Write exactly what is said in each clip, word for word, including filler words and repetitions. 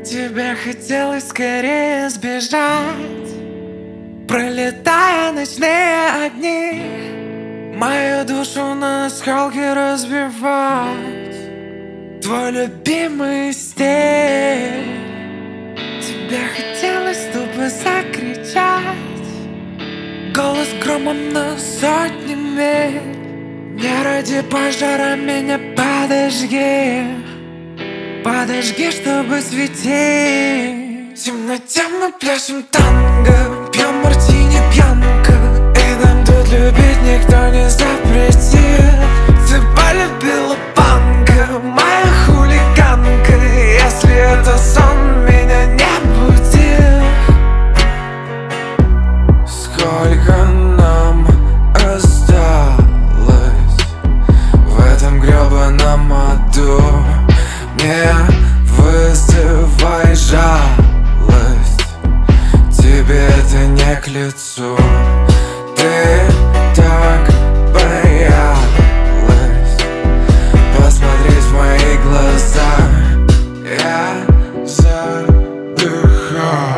Тебе хотелось скорее сбежать, пролетая ночные огни, мою душу на осколки разбивать. Твой любимый стиль. Тебе хотелось тупо закричать, голос громом на сотни миль. Не ради пожара меня подожги, подожги, чтобы светить. В темноте мы пляшем танго, пьем мартини пьянка, и нам тут любить никто не запретит. Ты полюбила панка, моя хулиганка, если это сон, меня не будит. Сколько нам осталось в этом гребаном аду? Не вызывай жалость, тебе это не к лицу. Ты так боялась посмотреть в мои глаза. Я задыхаюсь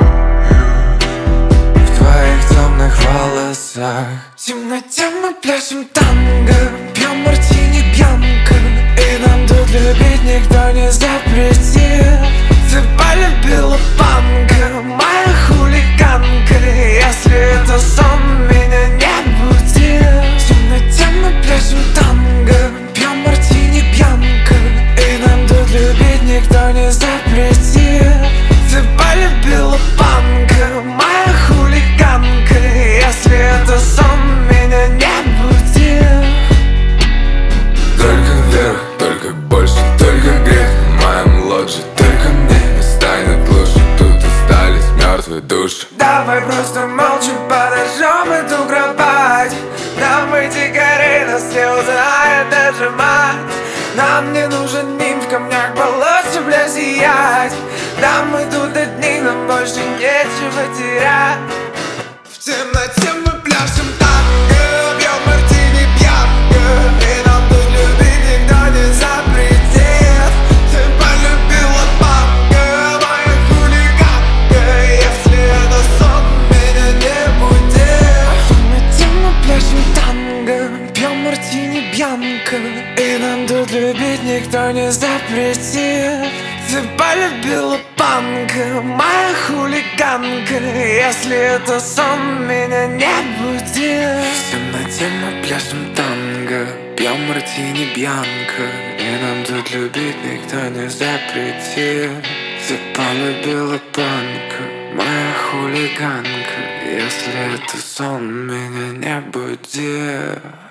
в твоих темных волосах. В темноте мы пляшем танго, пьем мартини пьянка, и нам тут любить никто не запретит. Ты полюбила панка, моя хулиганка, если это сон, меня не будит. В темноте мы пляшем танго, пьем мартини пьянка, и нам тут любить никто не запретит. Ты полюбила панка, моя хулиганка, если это сон, меня не будет. Только вверх, только больше, только грех в моем лодже. Только мне не станет лучше, тут остались мертвые души. Давай просто молча подожжем эту кровать. Нам идти горей, нас не узнает даже мать. Нам не нужен нимф, в камнях полости, бля, сиять. Да мы тут одни, нам больше нечего терять. В темноте мы пляшем танго, пьем мартини пьянка, и нам тут любить никто не запретит. Ты полюбила панка, моя хулиганка, если это сон, меня не будет. В темноте мы пляшем танго, пьем мартини пьянка, и нам тут любить никто не запретит. Ты полюбила панка, моя хулиганка, если это сон, меня не будет. В темноте мы пляшем танго, пьем мартини бьянка, и нам тут любить никто не запретит. Ты полюбила панка, моя хулиганка, если это сон, меня не будет.